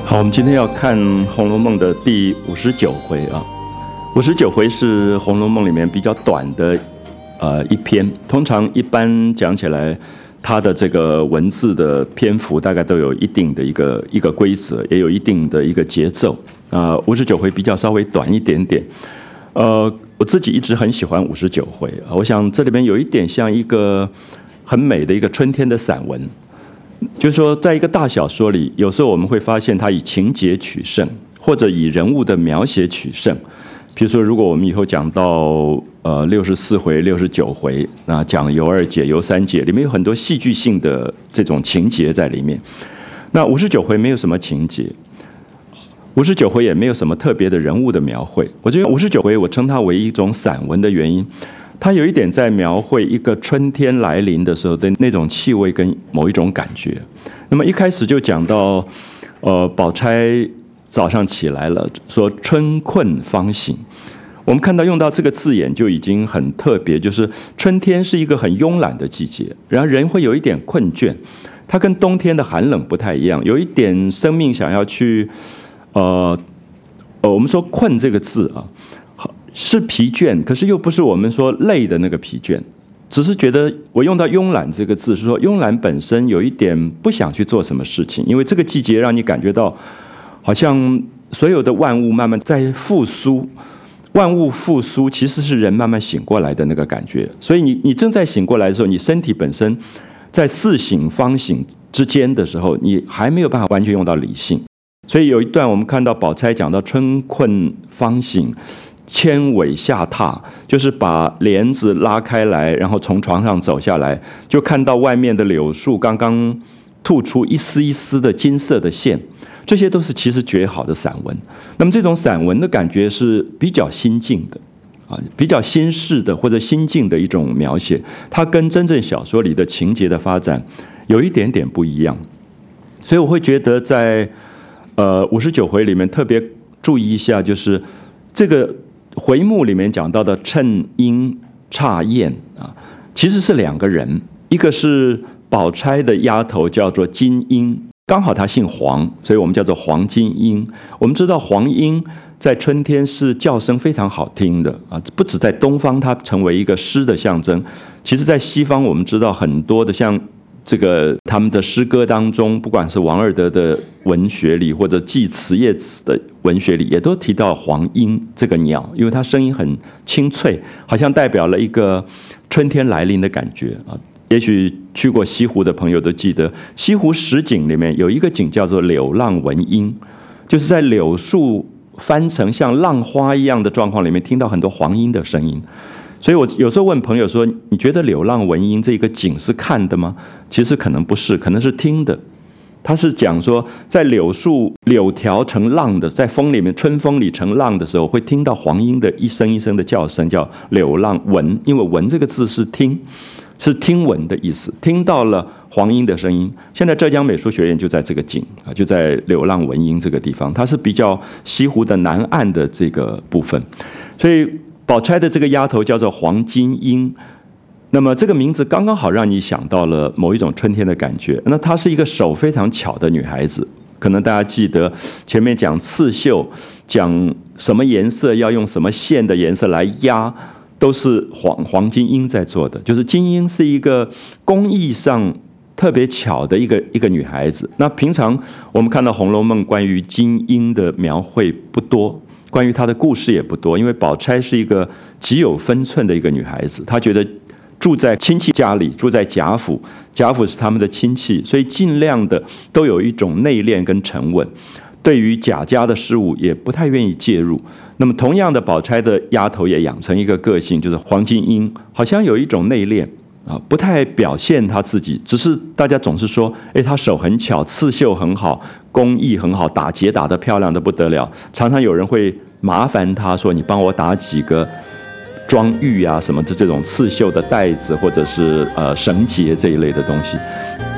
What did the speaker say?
好，我们今天要看《红楼梦》的第59回啊。59回是《红楼梦》里面比较短的一篇，通常一般讲起来，它的这个文字的篇幅大概都有一定的一个规则，也有一定的一个节奏。59回比较稍微短一点点。我自己一直很喜欢59回啊，我想这里边有一点像一个很美的一个春天的散文。就是说，在一个大小说里，有时候我们会发现它以情节取胜，或者以人物的描写取胜。比如说，如果我们以后讲到64回、69回，那讲尤二姐、尤三姐，里面有很多戏剧性的这种情节在里面。那59回没有什么情节，59回也没有什么特别的人物的描绘。我觉得59回我称它为一种散文的原因。它有一点在描绘一个春天来临的时候的那种气味跟某一种感觉。那么一开始就讲到，宝钗早上起来了，说春困方醒。我们看到用到这个字眼就已经很特别，就是春天是一个很慵懒的季节，然后人会有一点困倦，它跟冬天的寒冷不太一样，有一点生命想要去，我们说困这个字啊。是疲倦，可是又不是我们说累的那个疲倦，只是觉得我用到慵懒这个字，是说慵懒本身有一点不想去做什么事情，因为这个季节让你感觉到好像所有的万物慢慢在复苏，万物复苏其实是人慢慢醒过来的那个感觉，所以你正在醒过来的时候，你身体本身在似醒方醒之间的时候，你还没有办法完全用到理性，所以有一段我们看到宝钗讲到春困方醒。牵尾下榻，就是把帘子拉开来，然后从床上走下来，就看到外面的柳树刚刚吐出一丝一丝的金色的线，这些都是其实绝好的散文。那么这种散文的感觉是比较心境的，比较心事的或者心境的一种描写，它跟真正小说里的情节的发展有一点点不一样。所以我会觉得在59回里面特别注意一下，就是这个。回目里面讲到的趁阴诧燕啊，其实是两个人，一个是宝钗的丫头叫做金英，刚好她姓黄，所以我们叫做黄金英。我们知道黄莺在春天是叫声非常好听的啊，不止在东方它成为一个诗的象征，其实在西方我们知道很多的像这个他们的诗歌当中，不管是王尔德的文学里，或者纪慈叶子的文学里，也都提到黄莺这个鸟，因为它声音很清脆，好像代表了一个春天来临的感觉啊。也许去过西湖的朋友都记得，西湖十景里面有一个景叫做柳浪闻莺，就是在柳树翻成像浪花一样的状况里面，听到很多黄莺的声音。所以我有时候问朋友说，你觉得柳浪闻莺这个景是看的吗？其实可能不是，可能是听的。他是讲说，在柳树柳条成浪的，在风里面春风里成浪的时候，会听到黄莺的一声一声的叫声，叫柳浪闻。因为闻这个字是听，是听闻的意思，听到了黄莺的声音。现在浙江美术学院就在这个景啊，就在柳浪闻莺这个地方，它是比较西湖的南岸的这个部分，所以。宝钗的这个丫头叫做黄金英，那么这个名字刚刚好让你想到了某一种春天的感觉。那她是一个手非常巧的女孩子，可能大家记得前面讲刺绣，讲什么颜色要用什么线的颜色来压，都是黄金英在做的。就是金英是一个工艺上特别巧的一个女孩子。那平常我们看到《红楼梦》关于金英的描绘不多。关于她的故事也不多，因为宝钗是一个极有分寸的一个女孩子，她觉得住在亲戚家里，住在贾府，贾府是他们的亲戚，所以尽量的都有一种内敛跟沉稳，对于贾家的事务也不太愿意介入。那么同样的，宝钗的丫头也养成一个个性，就是黄金英，好像有一种内敛啊，不太表现她自己，只是大家总是说，她手很巧，刺绣很好，工艺很好，打结打得漂亮的不得了。常常有人会麻烦她说，你帮我打几个装玉啊什么的这种刺绣的带子，或者是绳结这一类的东西。